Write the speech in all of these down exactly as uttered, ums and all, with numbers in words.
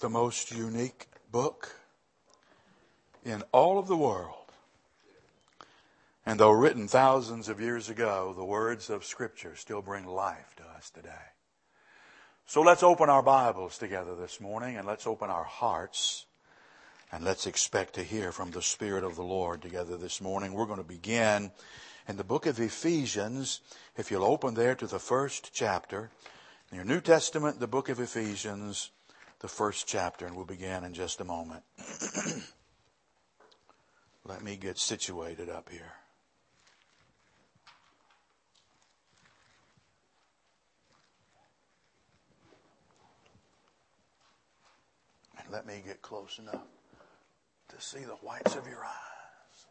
the most unique book in all of the world. And though written thousands of years ago, the words of Scripture still bring life to us today. So let's open our Bibles together this morning, and let's open our hearts, and let's expect to hear from the Spirit of the Lord together this morning. We're going to begin in the book of Ephesians. If you'll open there to the first chapter, in your New Testament, the book of Ephesians, the first chapter, and we'll begin in just a moment. Let me get situated up here. And let me get close enough to see the whites of your eyes.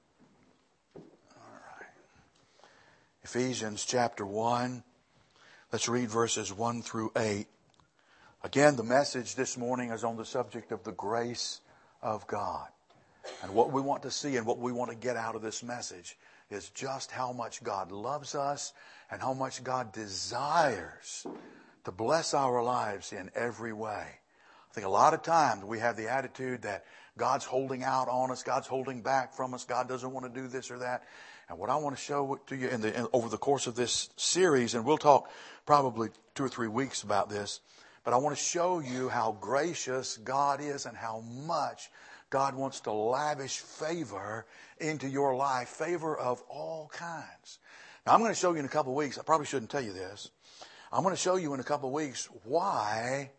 All right. Ephesians chapter one. Let's read verses one through eight. Again, the message this morning is on the subject of the grace of God. And what we want to see and what we want to get out of this message is just how much God loves us and how much God desires to bless our lives in every way. I think a lot of times we have the attitude that God's holding out on us, God's holding back from us, God doesn't want to do this or that. And what I want to show to you in the, in, over the course of this series, and we'll talk probably two or three weeks about this, but I want to show you how gracious God is and how much God wants to lavish favor into your life, favor of all kinds. Now, I'm going to show you in a couple of weeks, I probably shouldn't tell you this, I'm going to show you in a couple of weeks why,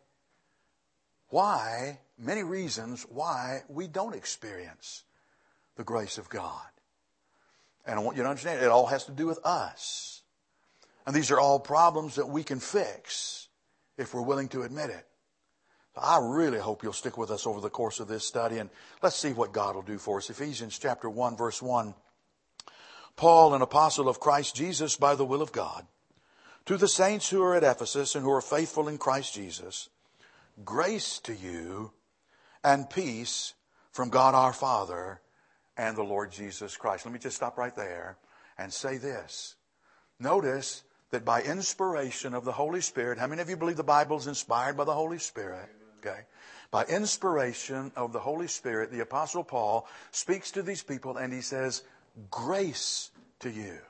why, many reasons why we don't experience the grace of God. And I want you to understand, it all has to do with us. And these are all problems that we can fix if we're willing to admit it. I really hope you'll stick with us over the course of this study, and let's see what God will do for us. Ephesians chapter one, verse one. Paul, an apostle of Christ Jesus by the will of God, to the saints who are at Ephesus and who are faithful in Christ Jesus, grace to you and peace from God our Father and the Lord Jesus Christ. Let me just stop right there and say this. Notice that by inspiration of the Holy Spirit, how many of you believe the Bible is inspired by the Holy Spirit? Okay. By inspiration of the Holy Spirit, the Apostle Paul speaks to these people and he says, grace to you.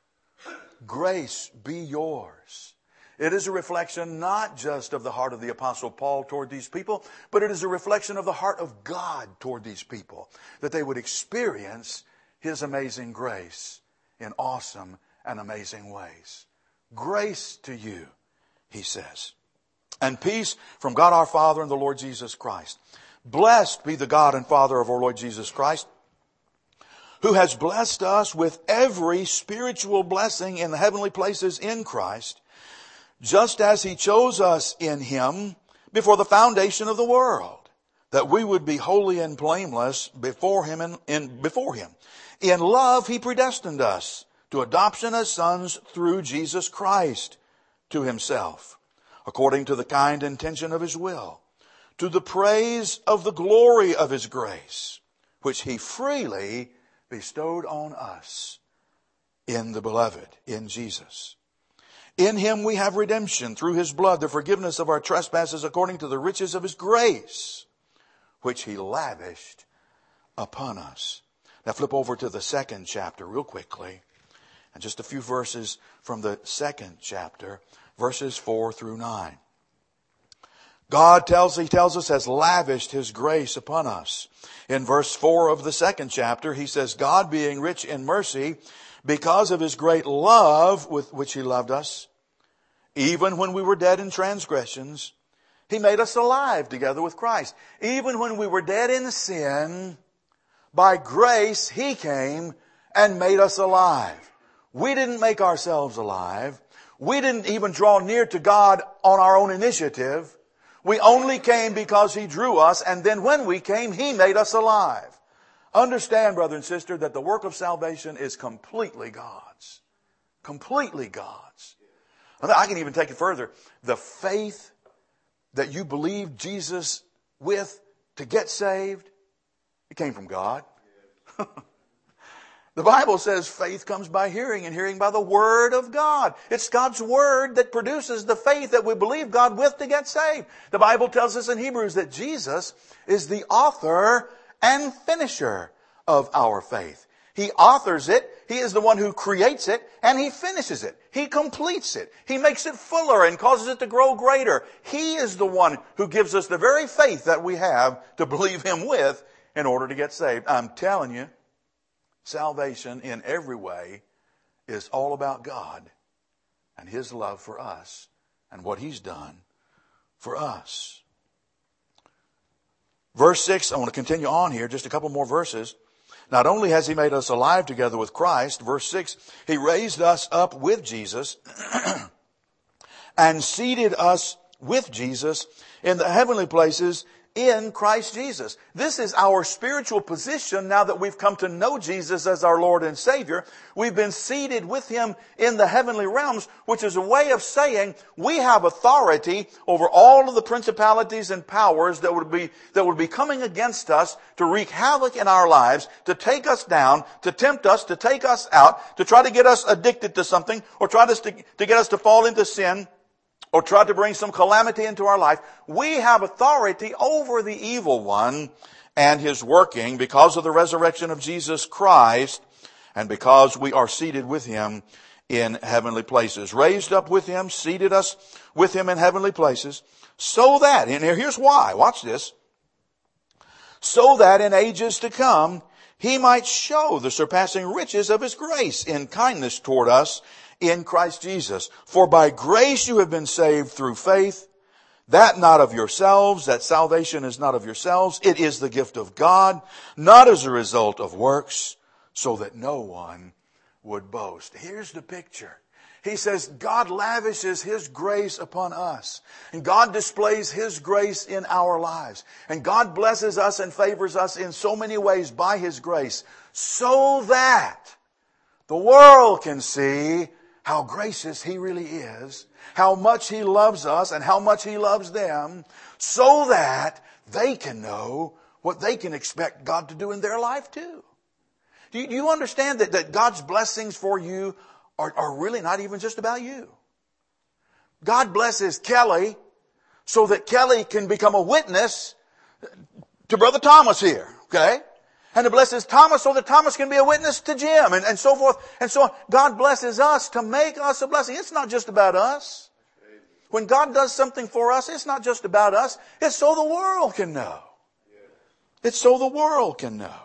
Grace be yours. It is a reflection not just of the heart of the Apostle Paul toward these people, but it is a reflection of the heart of God toward these people, that they would experience His amazing grace in awesome and amazing ways. Grace to you, he says, and peace from God our Father and the Lord Jesus Christ. Blessed be the God and Father of our Lord Jesus Christ, who has blessed us with every spiritual blessing in the heavenly places in Christ, just as He chose us in Him before the foundation of the world, that we would be holy and blameless before Him. In, in, before Him. In love He predestined us to adoption as sons through Jesus Christ to Himself, according to the kind intention of His will, to the praise of the glory of His grace, which He freely bestowed on us in the Beloved, in Jesus. In Him we have redemption through His blood, the forgiveness of our trespasses according to the riches of His grace, which He lavished upon us. Now flip over to the second chapter real quickly. And just a few verses from the second chapter, verses four through nine. God tells, He tells us, has lavished His grace upon us. In verse four of the second chapter, He says, God being rich in mercy, because of His great love with which He loved us, even when we were dead in transgressions, He made us alive together with Christ. Even when we were dead in sin, by grace He came and made us alive. We didn't make ourselves alive. We didn't even draw near to God on our own initiative. We only came because He drew us, and then when we came, He made us alive. Understand, brother and sister, that the work of salvation is completely God's. Completely God's. I can even take it further. The faith that you believed Jesus with to get saved, it came from God. The Bible says faith comes by hearing, and hearing by the Word of God. It's God's Word that produces the faith that we believe God with to get saved. The Bible tells us in Hebrews that Jesus is the author and finisher of our faith. He authors it, He is the one who creates it, and He finishes it. He completes it. He makes it fuller and causes it to grow greater. He is the one who gives us the very faith that we have to believe Him with in order to get saved. I'm telling you, salvation in every way is all about God and His love for us and what He's done for us. Verse six, I want to continue on here, just a couple more verses. Not only has He made us alive together with Christ, verse six, He raised us up with Jesus and seated us with Jesus in the heavenly places in Christ Jesus. This is our spiritual position now that we've come to know Jesus as our Lord and Savior. We've been seated with Him in the heavenly realms, which is a way of saying we have authority over all of the principalities and powers that would be, that would be coming against us to wreak havoc in our lives, to take us down, to tempt us, to take us out, to try to get us addicted to something, or try to, to get us to fall into sin, or try to bring some calamity into our life. We have authority over the evil one and his working because of the resurrection of Jesus Christ and because we are seated with Him in heavenly places. Raised up with Him, seated us with Him in heavenly places, so that, and here's why, watch this, so that in ages to come He might show the surpassing riches of His grace in kindness toward us in Christ Jesus. For by grace you have been saved through faith, that not of yourselves, that salvation is not of yourselves. It is the gift of God, not as a result of works, so that no one would boast. Here's the picture. He says God lavishes His grace upon us. And God displays His grace in our lives. And God blesses us and favors us in so many ways by His grace, so that the world can see how gracious He really is, how much He loves us and how much He loves them, so that they can know what they can expect God to do in their life too. Do you, do you understand that, that God's blessings for you are, are really not even just about you? God blesses Kelly so that Kelly can become a witness to Brother Thomas here, okay? And it blesses Thomas so that Thomas can be a witness to Jim, and, and so forth and so on. God blesses us to make us a blessing. It's not just about us. When God does something for us, it's not just about us. It's so the world can know. It's so the world can know.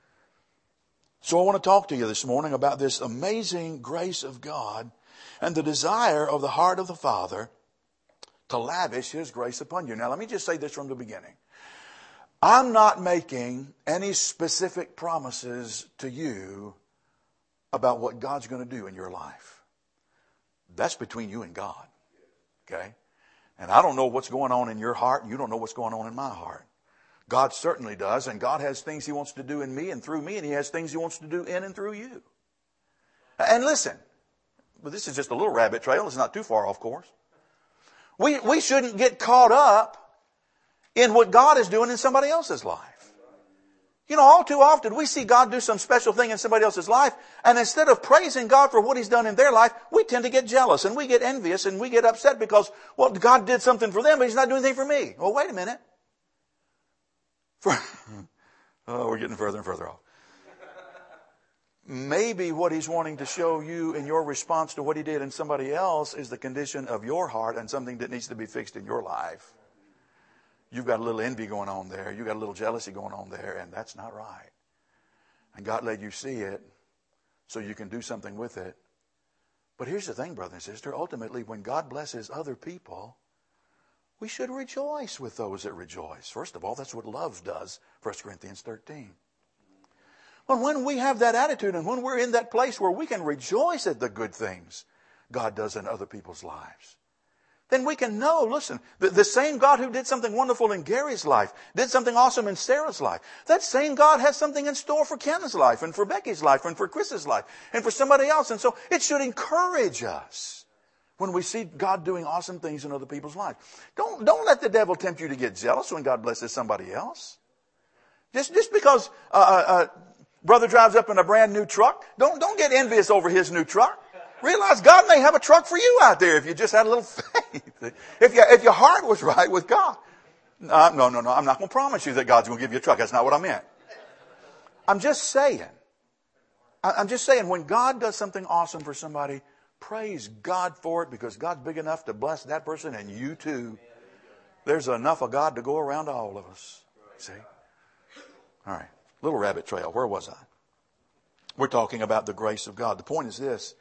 So I want to talk to you this morning about this amazing grace of God and the desire of the heart of the Father to lavish His grace upon you. Now let me just say this from the beginning. I'm not making any specific promises to you about what God's going to do in your life. That's between you and God. Okay? And I don't know what's going on in your heart, and you don't know what's going on in my heart. God certainly does, and God has things He wants to do in me and through me, and He has things He wants to do in and through you. And listen, but this is just a little rabbit trail. It's not too far off course. We, we shouldn't get caught up in what God is doing in somebody else's life. You know, all too often we see God do some special thing in somebody else's life, and instead of praising God for what He's done in their life, we tend to get jealous and we get envious and we get upset because, well, God did something for them, but He's not doing anything for me. Well, wait a minute. For, oh, we're getting further and further off. Maybe what He's wanting to show you in your response to what He did in somebody else is the condition of your heart and something that needs to be fixed in your life. You've got a little envy going on there. You've got a little jealousy going on there, and that's not right. And God let you see it so you can do something with it. But here's the thing, brother and sister. Ultimately, when God blesses other people, we should rejoice with those that rejoice. First of all, that's what love does, First Corinthians thirteen. But when we have that attitude and when we're in that place where we can rejoice at the good things God does in other people's lives, then we can know, listen, the, the same God who did something wonderful in Gary's life, did something awesome in Sarah's life, that same God has something in store for Ken's life and for Becky's life and for Chris's life and for somebody else. And so it should encourage us when we see God doing awesome things in other people's lives. Don't, don't let the devil tempt you to get jealous when God blesses somebody else. Just, just because uh, uh, Brother drives up in a brand new truck. Don't, don't get envious over his new truck. Realize God may have a truck for you out there if you just had a little faith. If, you, if your heart was right with God. Uh, no, no, no. I'm not going to promise you that God's going to give you a truck. That's not what I meant. I'm just saying. I, I'm just saying when God does something awesome for somebody, praise God for it because God's big enough to bless that person and you too. There's enough of God to go around to all of us. See? All right. Little rabbit trail. Where was I? We're talking about the grace of God. The point is this.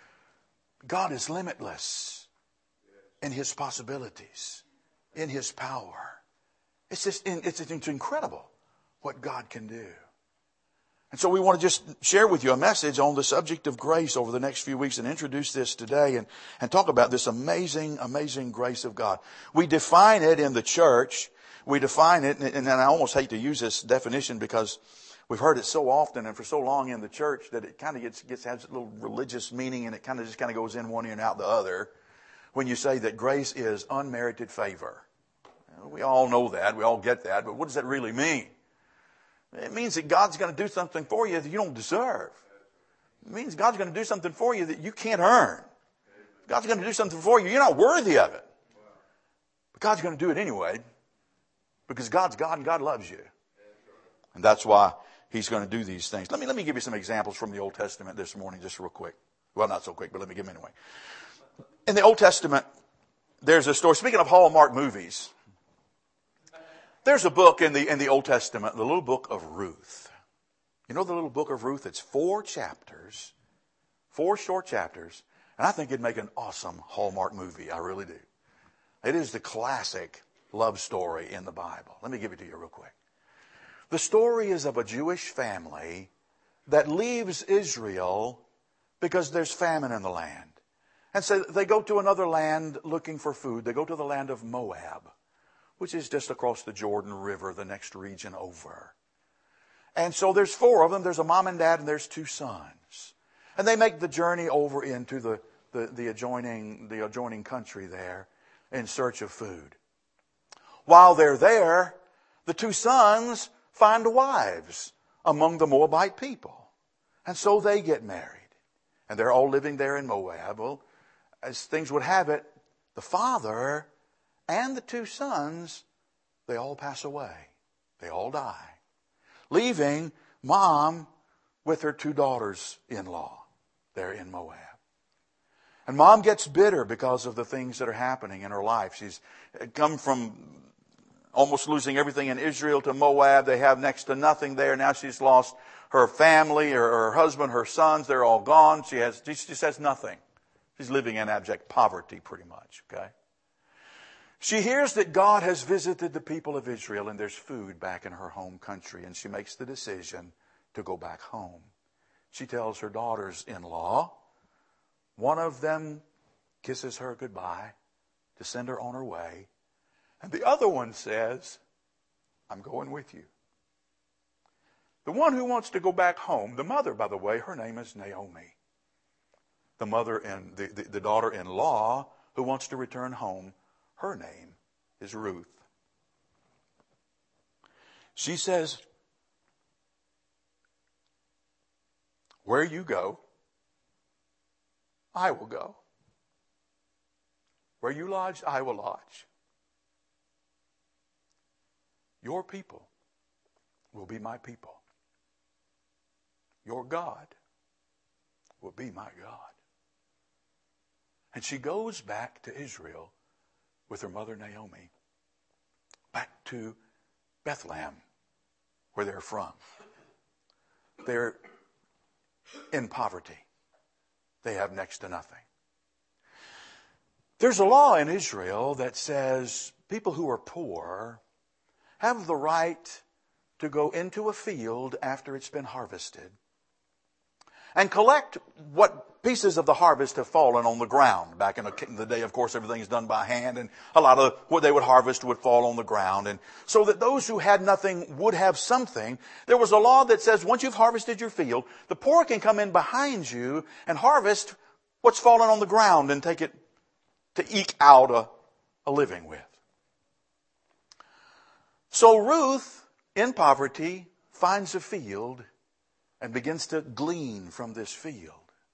God is limitless in His possibilities, in His power. It's just, it's, it's incredible what God can do. And so we want to just share with you a message on the subject of grace over the next few weeks and introduce this today and, and talk about this amazing, amazing grace of God. We define it in the church. We define it, and, and I almost hate to use this definition because we've heard it so often and for so long in the church that it kind of gets, gets has a little religious meaning and it kind of just kind of goes in one ear and out the other. When you say that grace is unmerited favor. We all know that. We all get that. But what does that really mean? It means that God's going to do something for you that you don't deserve. It means God's going to do something for you that you can't earn. God's going to do something for you. You're not worthy of it. But God's going to do it anyway because God's God and God loves you. And that's why He's going to do these things. Let me, let me give you some examples from the Old Testament this morning just real quick. Well, not so quick, but let me give them anyway. In the Old Testament, there's a story. Speaking of Hallmark movies, there's a book in the in the Old Testament, the little book of Ruth. You know the little book of Ruth? It's four chapters, four short chapters, and I think it'd make an awesome Hallmark movie. I really do. It is the classic love story in the Bible. Let me give it to you real quick. The story is of a Jewish family that leaves Israel because there's famine in the land. And so they go to another land looking for food. They go to the land of Moab, which is just across the Jordan River, the next region over. And so there's four of them. There's a mom and dad and there's two sons. And they make the journey over into the, the, the adjoining the adjoining country there in search of food. While they're there, the two sons find wives among the Moabite people. And so they get married. And they're all living there in Moab. Well, as things would have it, the father and the two sons, they all pass away. They all die. Leaving mom with her two daughters-in-law there in Moab. And mom gets bitter because of the things that are happening in her life. She's come from almost losing everything in Israel to Moab. They have next to nothing there. Now she's lost her family, her, her husband, her sons. They're all gone. She has, she just has nothing. She's living in abject poverty pretty much, okay? She hears that God has visited the people of Israel and there's food back in her home country, and she makes the decision to go back home. She tells her daughters-in-law, one of them kisses her goodbye to send her on her way, and the other one says, I'm going with you. The one who wants to go back home, the mother, by the way, her name is Naomi. The mother and the, the, the daughter-in-law who wants to return home, her name is Ruth. She says, where you go, I will go. Where you lodge, I will lodge. Your people will be my people. Your God will be my God. And she goes back to Israel with her mother Naomi, back to Bethlehem, where they're from. They're in poverty. They have next to nothing. There's a law in Israel that says people who are poor have the right to go into a field after it's been harvested and collect what pieces of the harvest have fallen on the ground. Back in the day, of course, everything is done by hand, and a lot of what they would harvest would fall on the ground. And so that those who had nothing would have something. There was a law that says once you've harvested your field, the poor can come in behind you and harvest what's fallen on the ground and take it to eke out a, a living with. So Ruth, in poverty, finds a field and begins to glean from this field.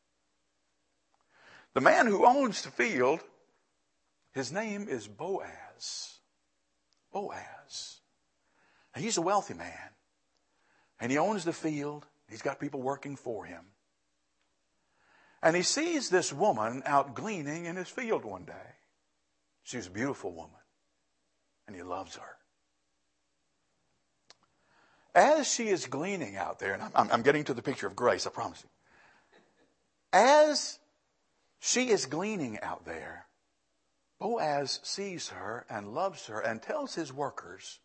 The man who owns the field, his name is Boaz. Boaz. He's a wealthy man. And he owns the field. He's got people working for him. And he sees this woman out gleaning in his field one day. She's a beautiful woman. And he loves her. As she is gleaning out there, and I'm, I'm getting to the picture of grace, I promise you. As she is gleaning out there, Boaz sees her and loves her and tells his workers,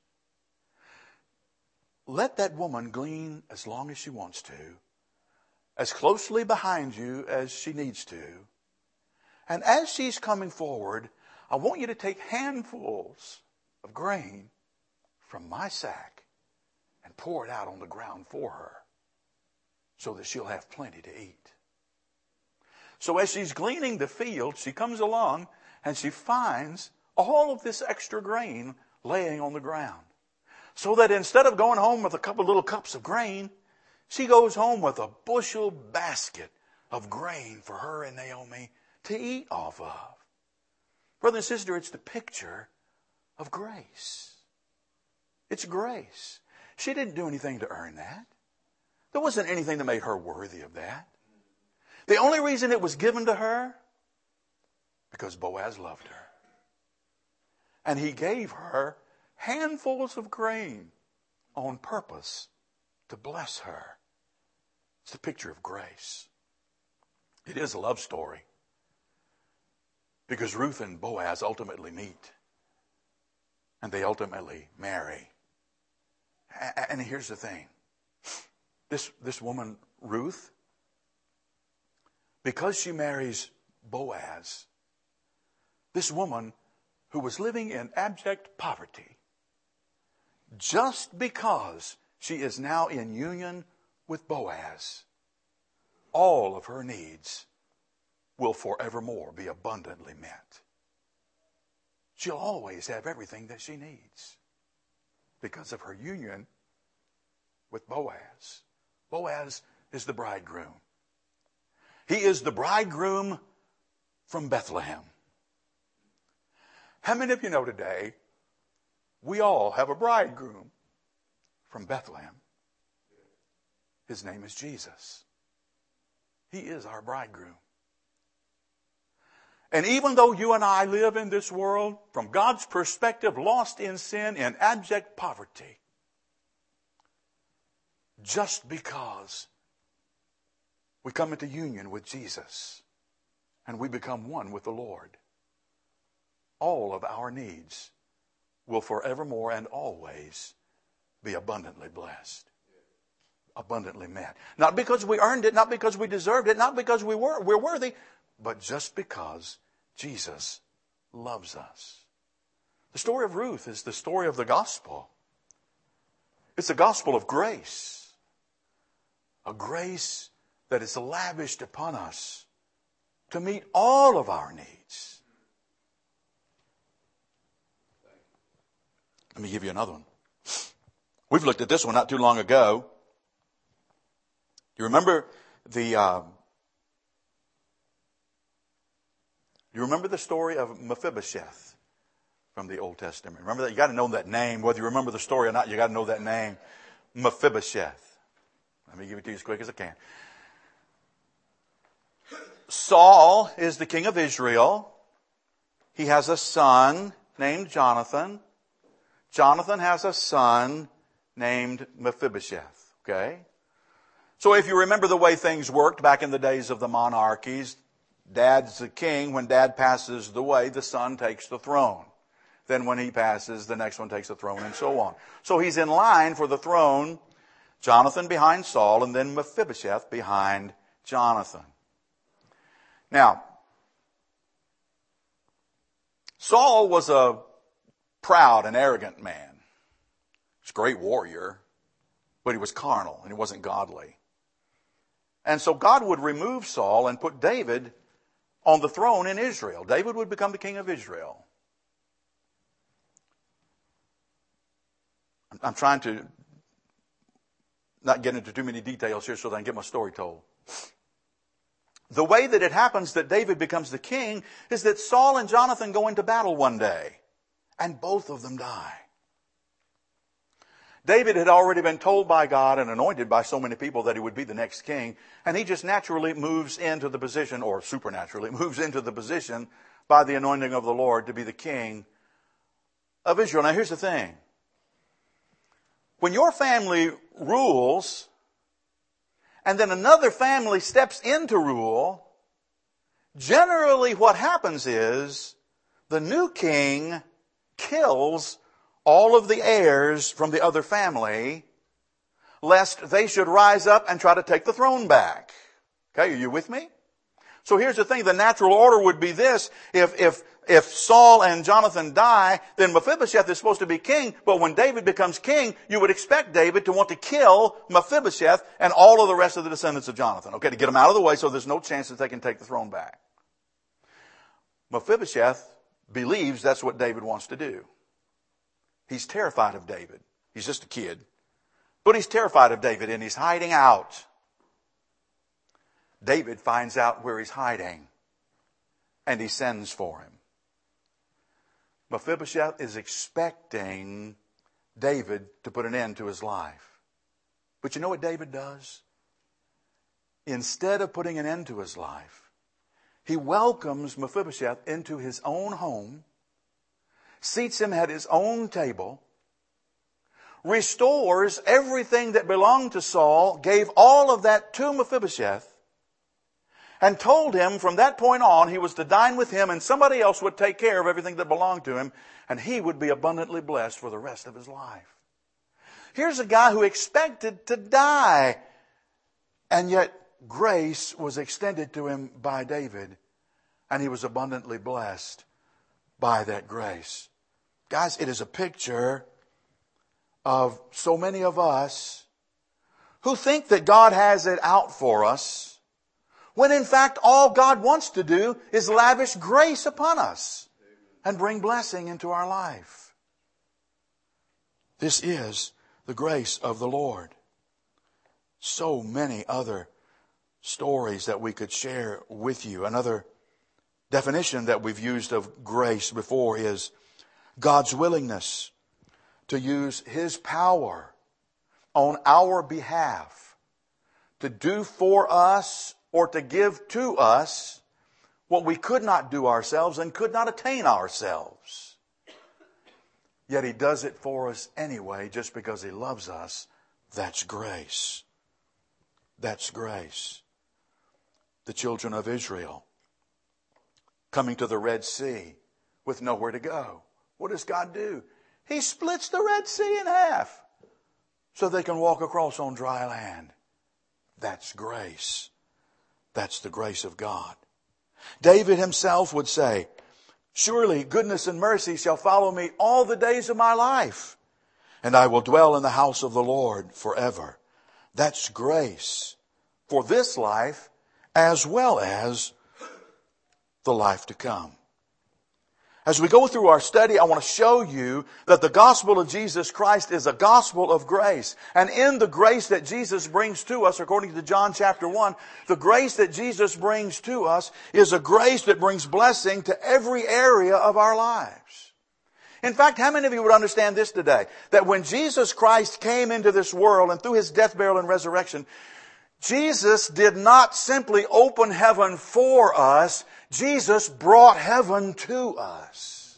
let that woman glean as long as she wants to, as closely behind you as she needs to. And as she's coming forward, I want you to take handfuls of grain from my sack and pour it out on the ground for her so that she'll have plenty to eat. So as she's gleaning the field, she comes along and she finds all of this extra grain laying on the ground. So that instead of going home with a couple little cups of grain, she goes home with a bushel basket of grain for her and Naomi to eat off of. Brother and sister, it's the picture of grace. It's grace. She didn't do anything to earn that. There wasn't anything that made her worthy of that. The only reason it was given to her, because Boaz loved her. And he gave her handfuls of grain on purpose to bless her. It's the picture of grace. It is a love story. Because Ruth and Boaz ultimately meet. And they ultimately marry. And here's the thing. This, this woman, Ruth, because she marries Boaz, this woman who was living in abject poverty, just because she is now in union with Boaz, all of her needs will forevermore be abundantly met. She'll always have everything that she needs because of her union with Boaz. Boaz is the bridegroom. He is the bridegroom from Bethlehem. How many of you know today we all have a bridegroom from Bethlehem? His name is Jesus. He is our bridegroom. And even though you and I live in this world, from God's perspective, lost in sin, in abject poverty, just because we come into union with Jesus and we become one with the Lord, all of our needs will forevermore and always be abundantly blessed. Abundantly met. Not because we earned it, not because we deserved it, not because we were, we're worthy, but just because Jesus loves us. The story of Ruth is the story of the gospel. It's a gospel of grace. A grace that is lavished upon us to meet all of our needs. Let me give you another one. We've looked at this one not too long ago. You remember the... Uh, You remember the story of Mephibosheth from the Old Testament? Remember that? You got to know that name. Whether you remember the story or not, you got to know that name. Mephibosheth. Let me give it to you as quick as I can. Saul is the king of Israel. He has a son named Jonathan. Jonathan has a son named Mephibosheth. Okay? So if you remember the way things worked back in the days of the monarchies, Dad's the king. When Dad passes the way, the son takes the throne. Then when he passes, the next one takes the throne, and so on. So he's in line for the throne. Jonathan behind Saul, and then Mephibosheth behind Jonathan. Now, Saul was a proud and arrogant man. He was a great warrior, but he was carnal and he wasn't godly. And so God would remove Saul and put David on the throne in Israel. David would become the king of Israel. I'm trying to not get into too many details here so that I can get my story told. The way that it happens that David becomes the king is that Saul and Jonathan go into battle one day, and both of them die. David had already been told by God and anointed by so many people that he would be the next king, and he just naturally moves into the position, or supernaturally moves into the position by the anointing of the Lord to be the king of Israel. Now here's the thing. When your family rules, and then another family steps into rule, generally what happens is the new king kills all of the heirs from the other family, lest they should rise up and try to take the throne back. Okay, are you with me? So here's the thing, the natural order would be this. If, if, if Saul and Jonathan die, then Mephibosheth is supposed to be king, but when David becomes king, you would expect David to want to kill Mephibosheth and all of the rest of the descendants of Jonathan. Okay, to get them out of the way so there's no chance that they can take the throne back. Mephibosheth believes that's what David wants to do. He's terrified of David. He's just a kid. But he's terrified of David and he's hiding out. David finds out where he's hiding and he sends for him. Mephibosheth is expecting David to put an end to his life. But you know what David does? Instead of putting an end to his life, he welcomes Mephibosheth into his own home, seats him at his own table, restores everything that belonged to Saul, gave all of that to Mephibosheth, and told him from that point on he was to dine with him and somebody else would take care of everything that belonged to him and he would be abundantly blessed for the rest of his life. Here's a guy who expected to die, and yet grace was extended to him by David and he was abundantly blessed by that grace. Guys, it is a picture of so many of us who think that God has it out for us, when in fact all God wants to do is lavish grace upon us and bring blessing into our life. This is the grace of the Lord. So many other stories that we could share with you. Another definition that we've used of grace before is God's willingness to use His power on our behalf to do for us or to give to us what we could not do ourselves and could not attain ourselves. Yet He does it for us anyway just because He loves us. That's grace. That's grace. The children of Israel coming to the Red Sea with nowhere to go. What does God do? He splits the Red Sea in half so they can walk across on dry land. That's grace. That's the grace of God. David himself would say, surely goodness and mercy shall follow me all the days of my life, and I will dwell in the house of the Lord forever. That's grace for this life as well as the life to come. As we go through our study, I want to show you that the gospel of Jesus Christ is a gospel of grace. And in the grace that Jesus brings to us, according to John chapter one, the grace that Jesus brings to us is a grace that brings blessing to every area of our lives. In fact, how many of you would understand this today? That when Jesus Christ came into this world and through His death, burial, and resurrection, Jesus did not simply open heaven for us. Jesus brought heaven to us.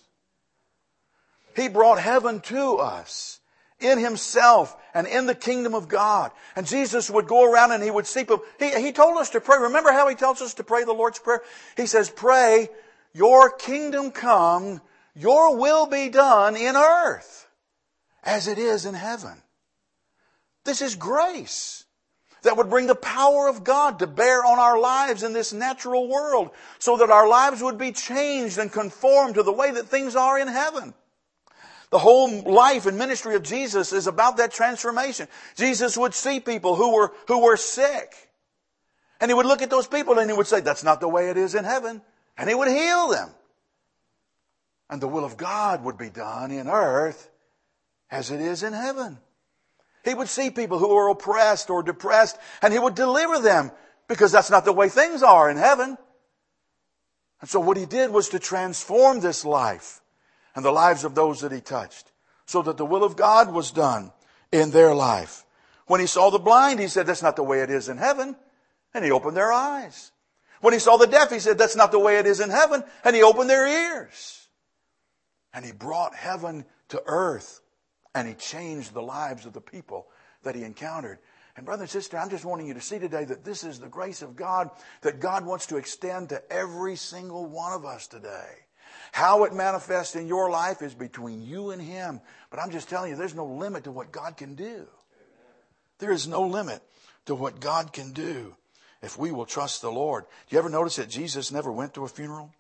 He brought heaven to us in Himself and in the kingdom of God. And Jesus would go around and He would see people. He, he told us to pray. Remember how He tells us to pray the Lord's Prayer? He says, pray, your kingdom come, your will be done in earth as it is in heaven. This is grace that would bring the power of God to bear on our lives in this natural world so that our lives would be changed and conformed to the way that things are in heaven. The whole life and ministry of Jesus is about that transformation. Jesus would see people who were, who were sick. And He would look at those people and He would say, that's not the way it is in heaven. And He would heal them. And the will of God would be done in earth as it is in heaven. He would see people who were oppressed or depressed, and He would deliver them, because that's not the way things are in heaven. And so what He did was to transform this life and the lives of those that He touched, so that the will of God was done in their life. When He saw the blind, He said, that's not the way it is in heaven. And He opened their eyes. When He saw the deaf, He said, that's not the way it is in heaven. And He opened their ears. And He brought heaven to earth. And He changed the lives of the people that He encountered. And brother and sister, I'm just wanting you to see today that this is the grace of God that God wants to extend to every single one of us today. How it manifests in your life is between you and Him. But I'm just telling you, there's no limit to what God can do. There is no limit to what God can do if we will trust the Lord. Do you ever notice that Jesus never went to a funeral?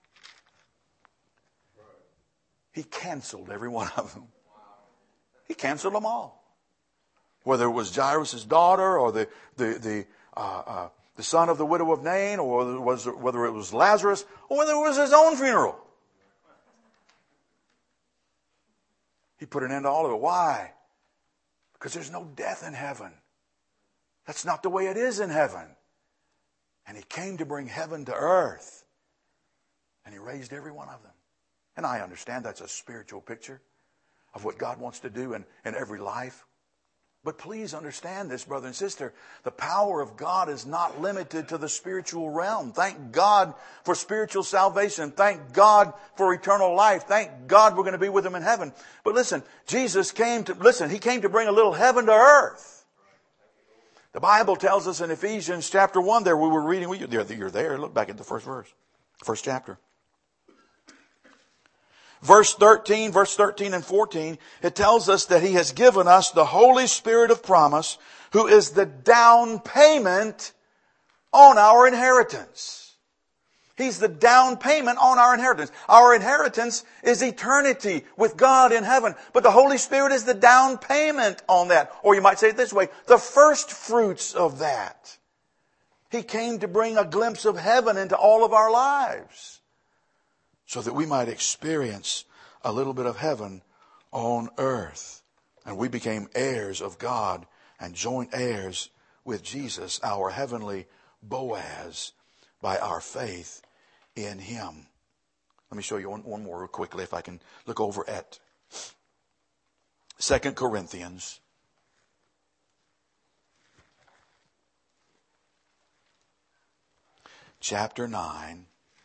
He canceled every one of them. He canceled them all. Whether it was Jairus' daughter or the the the uh, uh, the son of the widow of Nain, or whether it was whether it was Lazarus, or whether it was his own funeral. He put an end to all of it. Why? Because there's no death in heaven. That's not the way it is in heaven. And He came to bring heaven to earth. And He raised every one of them. And I understand that's a spiritual picture of what God wants to do in, in every life. But please understand this, brother and sister. The power of God is not limited to the spiritual realm. Thank God for spiritual salvation. Thank God for eternal life. Thank God we're going to be with Him in heaven. But listen, Jesus came to, listen, He came to bring a little heaven to earth. The Bible tells us in Ephesians chapter one there, we were reading, you're there, look back at the first verse, first chapter. Verse thirteen, verse thirteen and fourteen, it tells us that He has given us the Holy Spirit of promise, who is the down payment on our inheritance. He's the down payment on our inheritance. Our inheritance is eternity with God in heaven. But the Holy Spirit is the down payment on that. Or you might say it this way, the first fruits of that. He came to bring a glimpse of heaven into all of our lives, so that we might experience a little bit of heaven on earth. And we became heirs of God and joint heirs with Jesus, our heavenly Boaz, by our faith in Him. Let me show you one, one more real quickly, if I can look over at Second Corinthians. Chapter nine.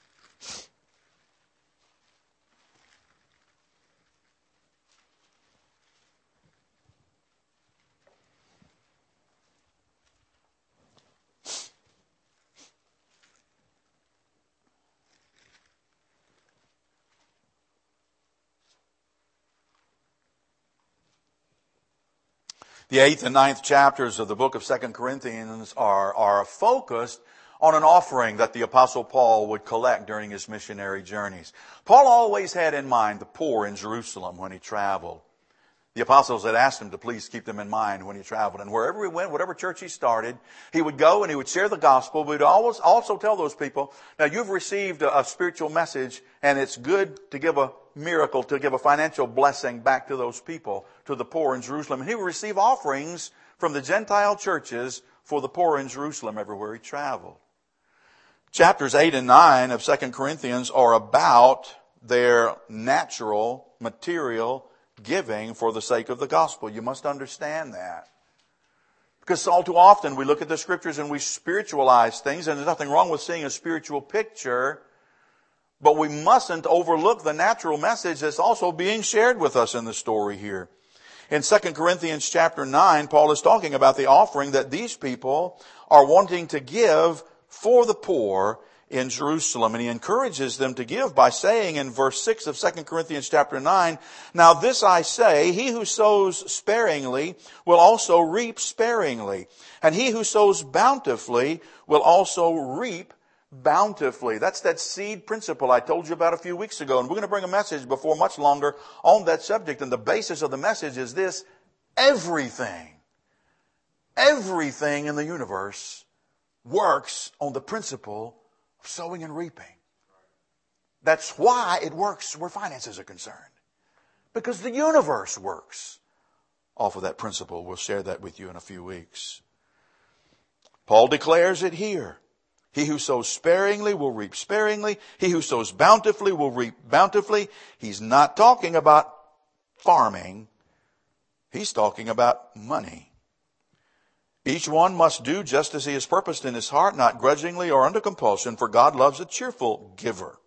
The eighth and ninth chapters of the book of Second Corinthians are, are focused on an offering that the Apostle Paul would collect during his missionary journeys. Paul always had in mind the poor in Jerusalem when he traveled. The apostles had asked him to please keep them in mind when he traveled. And wherever he went, whatever church he started, he would go and he would share the gospel. But he'd always also tell those people, now you've received a, a spiritual message, and it's good to give a miracle, to give a financial blessing back to those people, to the poor in Jerusalem. And he would receive offerings from the Gentile churches for the poor in Jerusalem everywhere he traveled. Chapters eight and nine of Second Corinthians are about their natural, material giving for the sake of the gospel. You must understand that. Because all too often we look at the scriptures and we spiritualize things, and there's nothing wrong with seeing a spiritual picture, but we mustn't overlook the natural message that's also being shared with us in the story here. In Second Corinthians chapter nine, Paul is talking about the offering that these people are wanting to give for the poor in Jerusalem. And he encourages them to give by saying in verse six of Second Corinthians chapter nine, now this I say, he who sows sparingly will also reap sparingly, and he who sows bountifully will also reap bountifully. That's that seed principle I told you about a few weeks ago. And we're going to bring a message before much longer on that subject. And the basis of the message is this: everything, everything in the universe works on the principle of sowing and reaping. That's why it works where finances are concerned. Because the universe works off of that principle. We'll share that with you in a few weeks. Paul declares it here. He who sows sparingly will reap sparingly. He who sows bountifully will reap bountifully. He's not talking about farming. He's talking about money. Each one must do just as he has purposed in his heart, not grudgingly or under compulsion, for God loves a cheerful giver.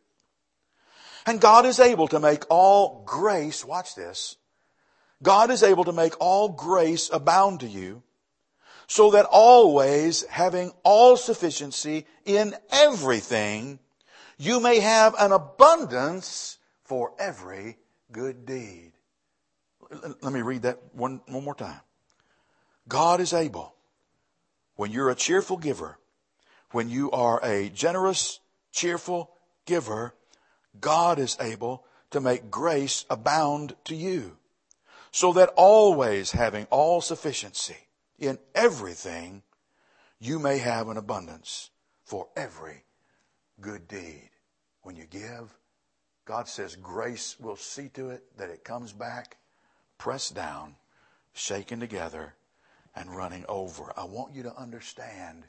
And God is able to make all grace, watch this, God is able to make all grace abound to you, so that always, having all sufficiency in everything, you may have an abundance for every good deed. Let me read that one, one more time. God is able, when you're a cheerful giver, when you are a generous, cheerful giver, God is able to make grace abound to you, so that always having all sufficiency in everything, you may have an abundance for every good deed. When you give, God says grace will see to it that it comes back, pressed down, shaken together, and running over. I want you to understand,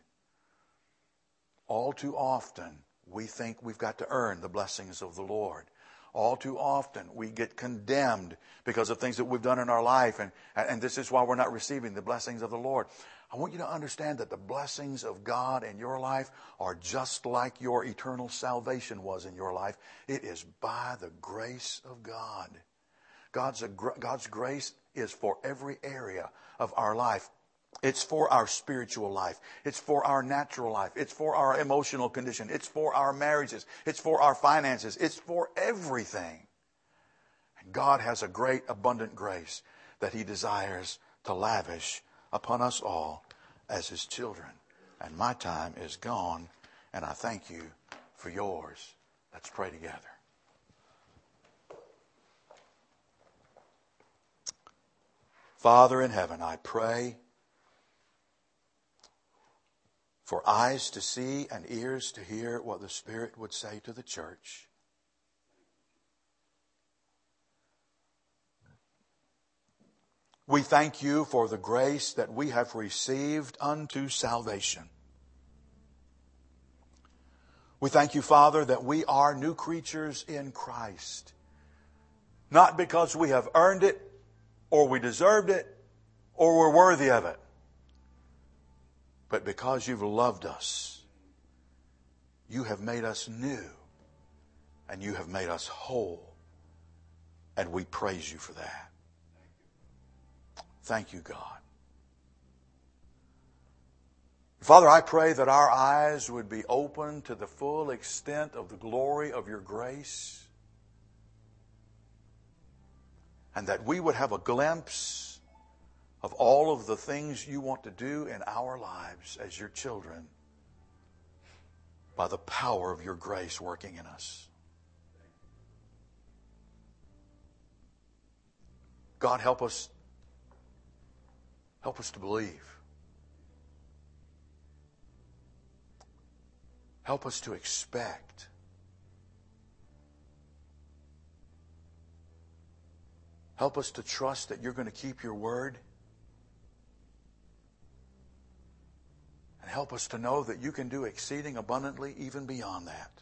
all too often we think we've got to earn the blessings of the Lord. All too often we get condemned because of things that we've done in our life, and, and this is why we're not receiving the blessings of the Lord. I want you to understand that the blessings of God in your life are just like your eternal salvation was in your life. It is by the grace of God. God's, God's grace is for every area of our life. It's for our spiritual life. It's for our natural life. It's for our emotional condition. It's for our marriages. It's for our finances. It's for everything. And God has a great abundant grace that He desires to lavish upon us all as His children. And my time is gone, and I thank you for yours. Let's pray together. Father in heaven, I pray for eyes to see and ears to hear what the Spirit would say to the church. We thank you for the grace that we have received unto salvation. We thank you, Father, that we are new creatures in Christ. Not because we have earned it, or we deserved it, or we're worthy of it, but because you've loved us. You have made us new, and you have made us whole, and we praise you for that. Thank you, God. Father, I pray that our eyes would be open to the full extent of the glory of your grace, and that we would have a glimpse of all of the things you want to do in our lives as your children by the power of your grace working in us. God, help us, help us to believe. Help us to expect. Help us to trust that you're going to keep your word. And help us to know that you can do exceeding abundantly even beyond that.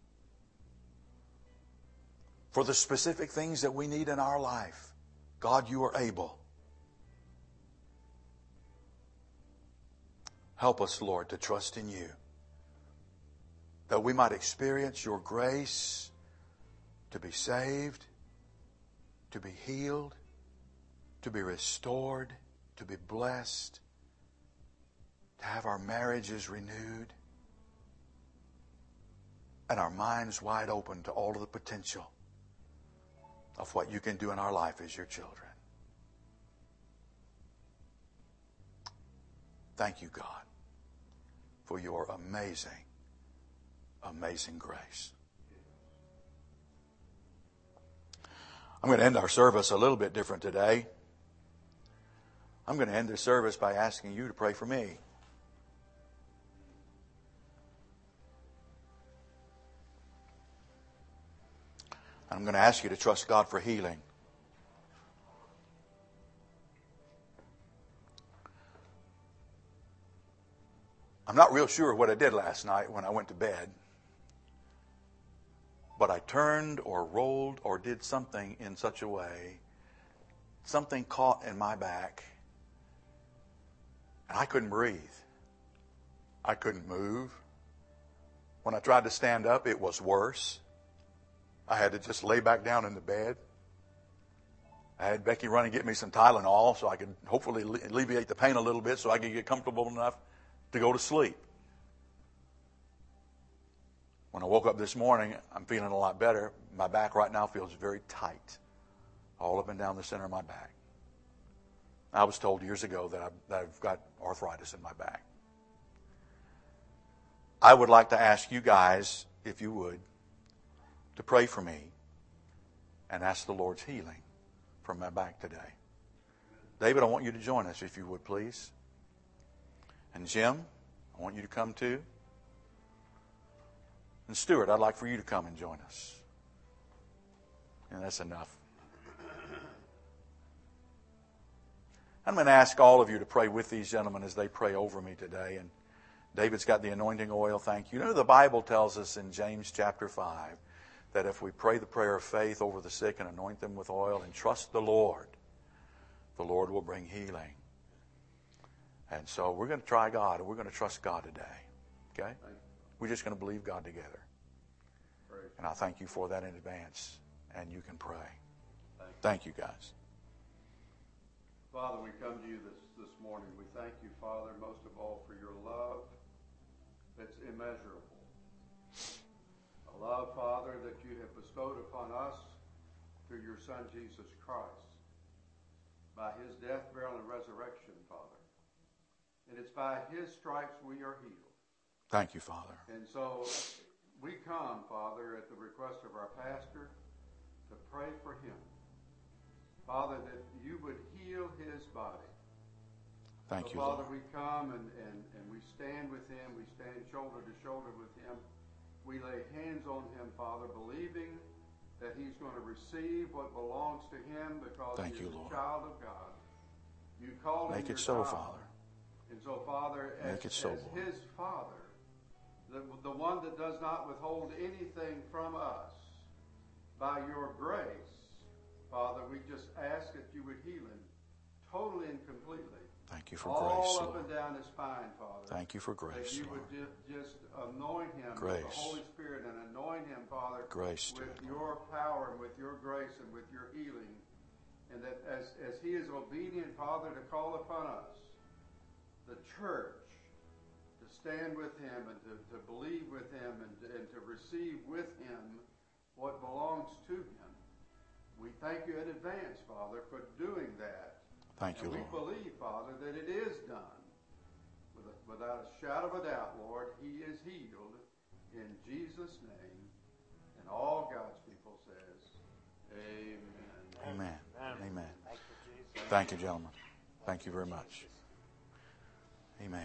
For the specific things that we need in our life, God, you are able. Help us, Lord, to trust in you, that we might experience your grace to be saved, to be healed, to be restored, to be blessed, to have our marriages renewed, and our minds wide open to all of the potential of what you can do in our life as your children. Thank you, God, for your amazing, amazing grace. I'm going to end our service a little bit different today. I'm going to end this service by asking you to pray for me. I'm going to ask you to trust God for healing. I'm not real sure what I did last night when I went to bed, but I turned or rolled or did something in such a way, something caught in my back, and I couldn't breathe. I couldn't move. When I tried to stand up, it was worse. I had to just lay back down in the bed. I had Becky run and get me some Tylenol so I could hopefully alleviate the pain a little bit so I could get comfortable enough to go to sleep. When I woke up this morning, I'm feeling a lot better. My back right now feels very tight, all up and down the center of my back. I was told years ago that I've, that I've got arthritis in my back. I would like to ask you guys, if you would, to pray for me and ask the Lord's healing from my back today. David, I want you to join us, if you would, please. And Jim, I want you to come too. And Stuart, I'd like for you to come and join us. And that's enough. I'm going to ask all of you to pray with these gentlemen as they pray over me today. And David's got the anointing oil, thank you. You know, the Bible tells us in James chapter five that if we pray the prayer of faith over the sick and anoint them with oil and trust the Lord, the Lord will bring healing. And so we're going to try God, and we're going to trust God today. Okay? We're just going to believe God together. And I thank you for that in advance. And you can pray. Thank you, guys. Father, we come to you this, this morning. We thank you, Father, most of all for your love that's immeasurable. A love, Father, that you have bestowed upon us through your Son, Jesus Christ, by his death, burial, and resurrection, Father. And it's by his stripes we are healed. Thank you, Father. And so we come, Father, at the request of our pastor, to pray for him. Father, that you would heal his body. Thank so, you, Father, Lord. we come and, and, and we stand with him. We stand shoulder to shoulder with him. We lay hands on him, Father, believing that he's going to receive what belongs to him because Thank he is you, Lord. a child of God. You called him Make it your so, child. Father. And so, Father, as, Make it so, as Lord. his Father, the, the one that does not withhold anything from us, by your grace, Father, we just ask that you would heal him totally and completely. Thank you for all grace, up Lord. and down his spine, Father. Thank you for grace, That you Lord. would ju- just anoint him Grace. with the Holy Spirit and anoint him, Father, Grace to with it, your power and with your grace and with your healing. And that as, as he is obedient, Father, to call upon us, the church, to stand with him and to, to believe with him and to, and to receive with him what belongs to him. We thank you in advance, Father, for doing that. Thank you, and we Lord. believe, Father, that it is done. With a, without a shadow of a doubt, Lord, he is healed in Jesus' name. And all God's people says, amen. Amen. Amen. Thank you, gentlemen. Thank you very much. Amen.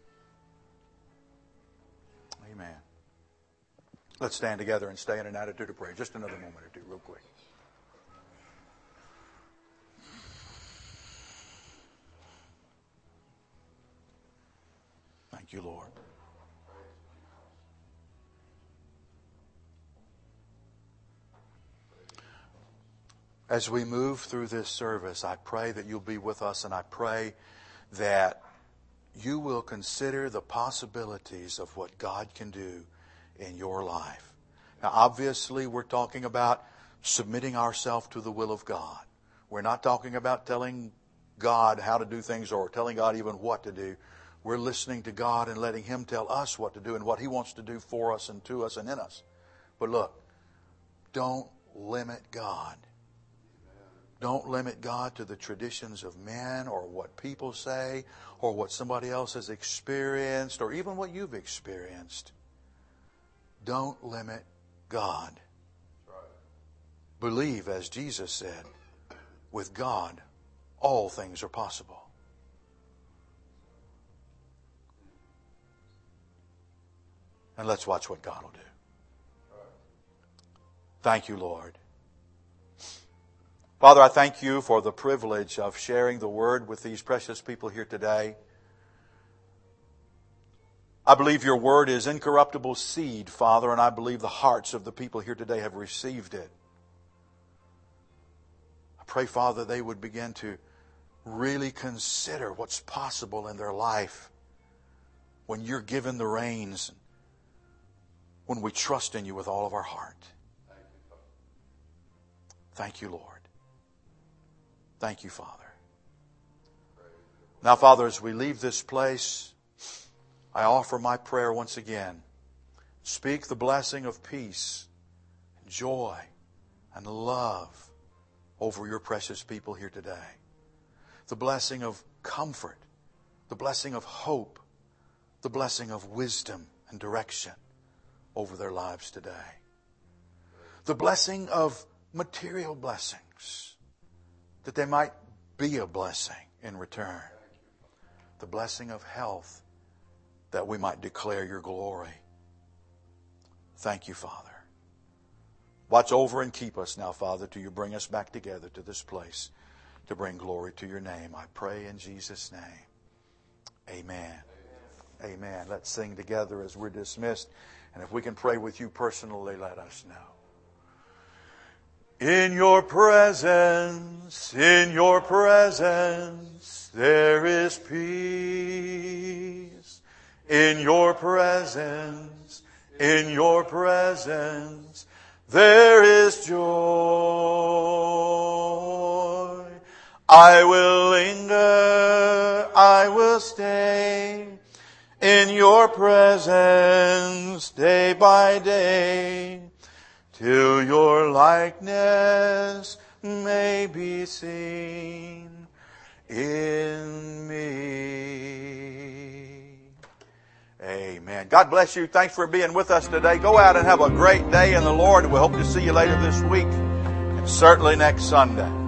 Amen. Let's stand together and stay in an attitude of prayer. Just another moment or two, real quick. Thank you, Lord. As we move through this service, I pray that you'll be with us, and I pray that you will consider the possibilities of what God can do in your life. Now, obviously, we're talking about submitting ourselves to the will of God. We're not talking about telling God how to do things or telling God even what to do. We're listening to God and letting him tell us what to do and what he wants to do for us and to us and in us. But look, don't limit God. Don't limit God to the traditions of men or what people say or what somebody else has experienced or even what you've experienced. Don't limit God. Believe, as Jesus said, with God, all things are possible. And let's watch what God will do. Thank you, Lord. Father, I thank you for the privilege of sharing the word with these precious people here today. I believe your word is incorruptible seed, Father, and I believe the hearts of the people here today have received it. I pray, Father, they would begin to really consider what's possible in their life when you're given the reins, when we trust in you with all of our heart. Thank you, Lord. Thank you, Father. Now, Father, as we leave this place, I offer my prayer once again. Speak the blessing of peace, joy, and love over your precious people here today. The blessing of comfort, the blessing of hope, the blessing of wisdom and direction over their lives today. The blessing of material blessings, that they might be a blessing in return. The blessing of health, that we might declare your glory. Thank you, Father. Watch over and keep us now, Father, till you bring us back together to this place to bring glory to your name. I pray in Jesus' name. Amen. Amen. Amen. Let's sing together as we're dismissed. And if we can pray with you personally, let us know. In your presence, in your presence, there is peace. In your presence, in your presence, there is joy. I will linger, I will stay in your presence day by day, till your likeness may be seen in me. Amen. God bless you. Thanks for being with us today. Go out and have a great day in the Lord. We hope to see you later this week and certainly next Sunday.